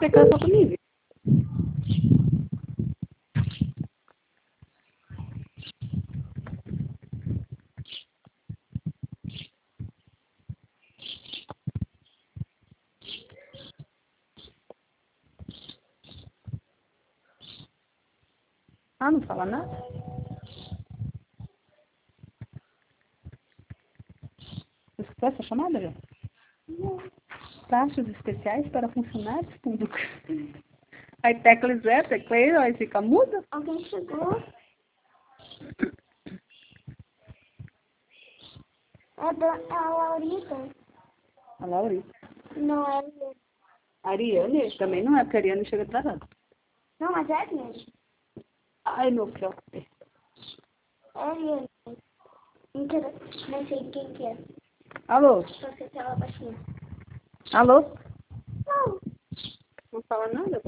Você casou comigo? Ah, não fala nada? Você escutou essa chamada, já? Taxas especiais para funcionários públicos. Aí tecla zero, tecleiro, aí fica muda. Alguém chegou? É a Laurita. A Laurita. Não é. A Ariane também não é, porque a Ariane chega atrasada. Não, mas é mesmo. Ai, meu filho. É ele. Então, não sei quem que é. Alô? Só sei que ela baixinha. Alô? Não. Não fala nada?